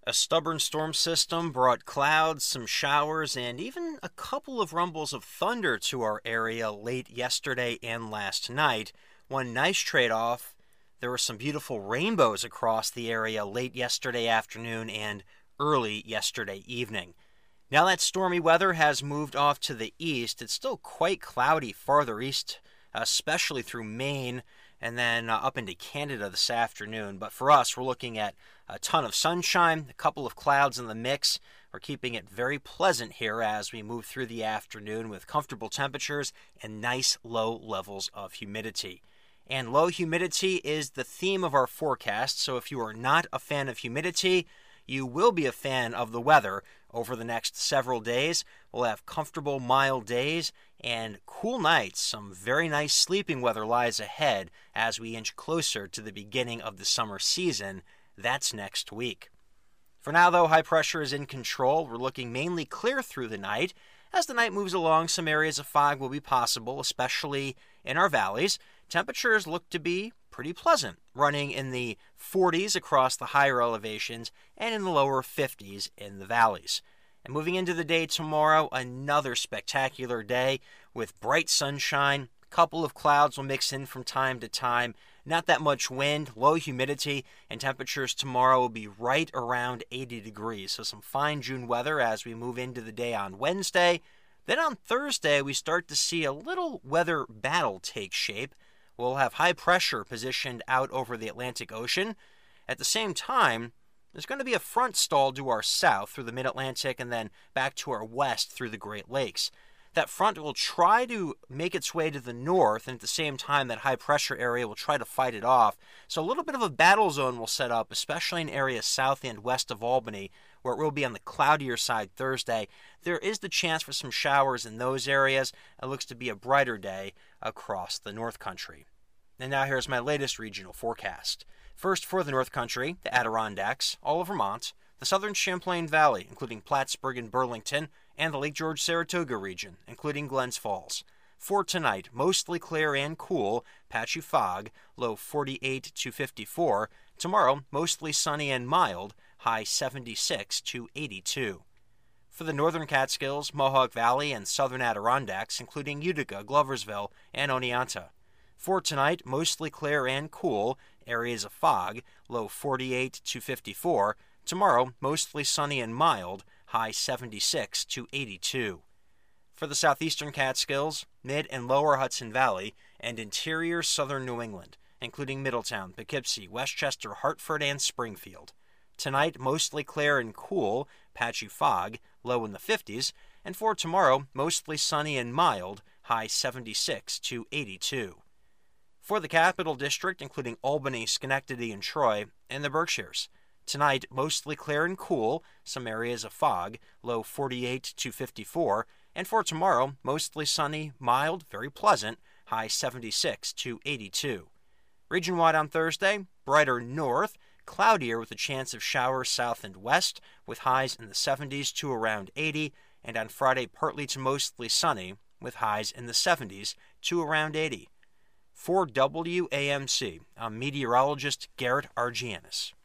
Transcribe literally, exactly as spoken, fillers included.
A stubborn storm system brought clouds, some showers, and even a couple of rumbles of thunder to our area late yesterday and last night. One nice trade off, there were some beautiful rainbows across the area late yesterday afternoon and early yesterday evening. Now that stormy weather has moved off to the east, it's still quite cloudy farther east, especially through Maine and then uh, up into Canada this afternoon. But for us, we're looking at a ton of sunshine, a couple of clouds in the mix. We're keeping it very pleasant here as we move through the afternoon with comfortable temperatures and nice low levels of humidity. And low humidity is the theme of our forecast, so if you are not a fan of humidity, you will be a fan of the weather over the next several days. We'll have comfortable, mild days and cool nights. Some very nice sleeping weather lies ahead as we inch closer to the beginning of the summer season. That's next week. For now, though, high pressure is in control. We're looking mainly clear through the night. As the night moves along, some areas of fog will be possible, especially in our valleys. Temperatures look to be pretty pleasant, running in the forties across the higher elevations and in the lower fifties in the valleys. And moving into the day tomorrow, another spectacular day with bright sunshine. A couple of clouds will mix in from time to time. Not that much wind, low humidity, and temperatures tomorrow will be right around eighty degrees. So some fine June weather as we move into the day on Wednesday. Then on Thursday, we start to see a little weather battle take shape. We'll have high pressure positioned out over the Atlantic Ocean. At the same time, there's going to be a front stall to our south through the mid-Atlantic and then back to our west through the Great Lakes. That front will try to make its way to the north, and at the same time, that high-pressure area will try to fight it off. So a little bit of a battle zone will set up, especially in areas south and west of Albany, where it will be on the cloudier side Thursday. There is the chance for some showers in those areas. It looks to be a brighter day across the North Country. And now here's my latest regional forecast. First for the North Country, the Adirondacks, all of Vermont, the southern Champlain Valley, including Plattsburgh and Burlington, and the Lake George-Saratoga region, including Glens Falls. For tonight, mostly clear and cool, patchy fog, low forty-eight to fifty-four. Tomorrow, mostly sunny and mild, high seventy-six to eighty-two. For the northern Catskills, Mohawk Valley, and southern Adirondacks, including Utica, Gloversville, and Oneonta. For tonight, mostly clear and cool, areas of fog, low forty-eight to fifty-four. Tomorrow, mostly sunny and mild, high seventy-six to eighty-two. For the southeastern Catskills, mid and lower Hudson Valley, and interior southern New England, including Middletown, Poughkeepsie, Westchester, Hartford, and Springfield. Tonight, mostly clear and cool, patchy fog, low in the fifties, and for tomorrow, mostly sunny and mild, high seventy-six to eighty-two. For the Capital District, including Albany, Schenectady, and Troy, and the Berkshires. Tonight, mostly clear and cool, some areas of fog, low forty-eight to fifty-four, and for tomorrow, mostly sunny, mild, very pleasant, high seventy-six to eighty-two. Region-wide on Thursday, brighter north, cloudier with a chance of showers south and west, with highs in the seventies to around eighty, and on Friday, partly to mostly sunny, with highs in the seventies to around eighty. For W A M C, I'm meteorologist Garrett Argianis.